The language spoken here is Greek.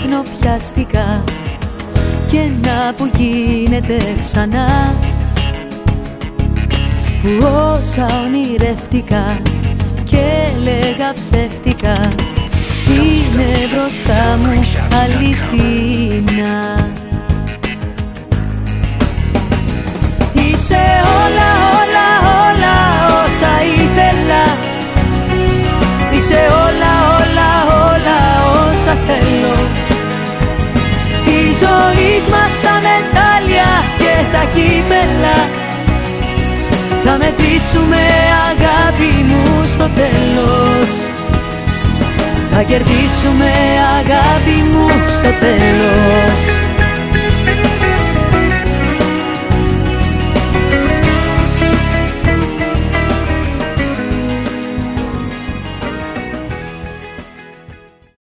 ψάχνω πιαστικά και να που γίνεται ξανά, που όσα ονειρευτικά και έλεγα ψεύτικα είναι μπροστά μου αληθινά. Είσαι όλα, όλα, όλα όσα ήθελα. Είσαι όλα, όλα, όλα όσα θέλω. Τη ζωής μας τα μετάλλια και τα κύπελα θα μετρήσουμε, αγάπη μου, στο τέλος. Θα κερδίσουμε, αγάπη μου,